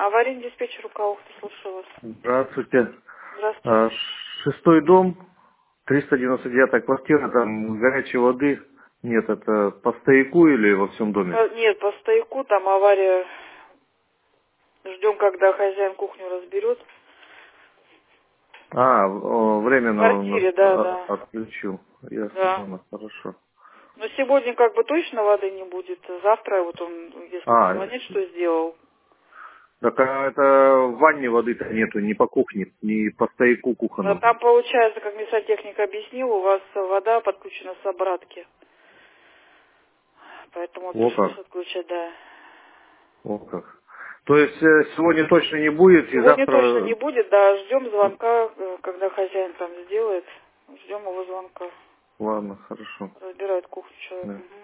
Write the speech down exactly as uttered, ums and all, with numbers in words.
Аварийный диспетчер Руководство, слушаю вас. Здравствуйте. Здравствуйте. А, Шестой дом, триста девяносто девятая квартира, там горячей воды нет. Это по стояку или во всем доме? По- Нет, по стояку, там авария. Ждем, когда хозяин кухню разберет. А, о, В временно он квартире, от- да, а- да. отключил. Ясно, Да. ладно, хорошо. Но сегодня как бы точно воды не будет. Завтра вот он, если А, позвонит, что сделал. так а это в ванне воды-то нету, ни по кухне, ни по стояку А кухонному. там получается, как мне сантехник объяснил, у вас вода подключена с обратки. Поэтому О пришлось как, отключать, да. о как. То есть э, сегодня точно не будет, и Сегодня точно завтра... не будет, да, ждем звонка, э, когда хозяин там сделает. Ждем его звонка. Ладно, хорошо. Разбирает кухню человек. Да. Мгм.